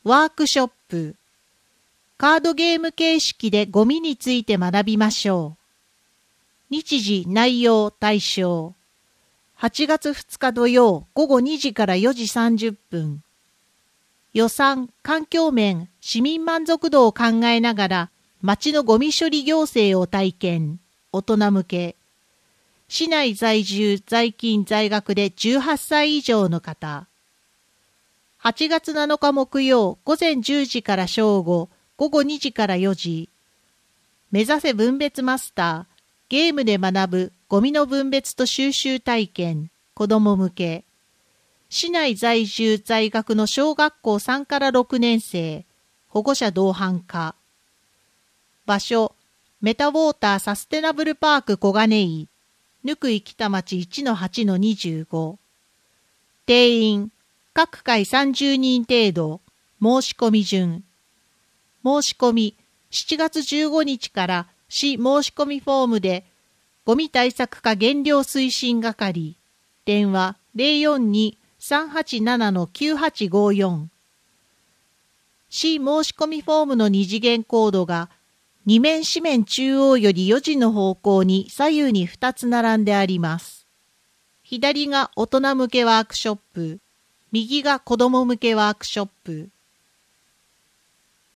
ワークショップ。カードゲーム形式でゴミについて学びましょう。日時、内容、対象。8月2日土曜午後2時から4時30分。予算、環境面、市民満足度を考えながら、町のゴミ処理行政を体験。大人向け。市内在住、在勤、在学で18歳以上の方。8月7日木曜午前10時から正午、午後2時から4時。目指せ分別マスター。ゲームで学ぶゴミの分別と収集体験。子ども向け。市内在住在学の小学校3から6年生。保護者同伴化。場所。メタウォーターサステナブルパーク小金井。ぬくい北町 1-8-25。定員。各回30人程度。申し込み順。申し込み。7月15日から市申し込みフォームで、ゴミ対策課減量推進係。電話 042-387-9854。市申し込みフォームの二次元コードが、二面紙面中央より4時の方向に左右に2つ並んであります。左が大人向けワークショップ。右が子供向けワークショップ。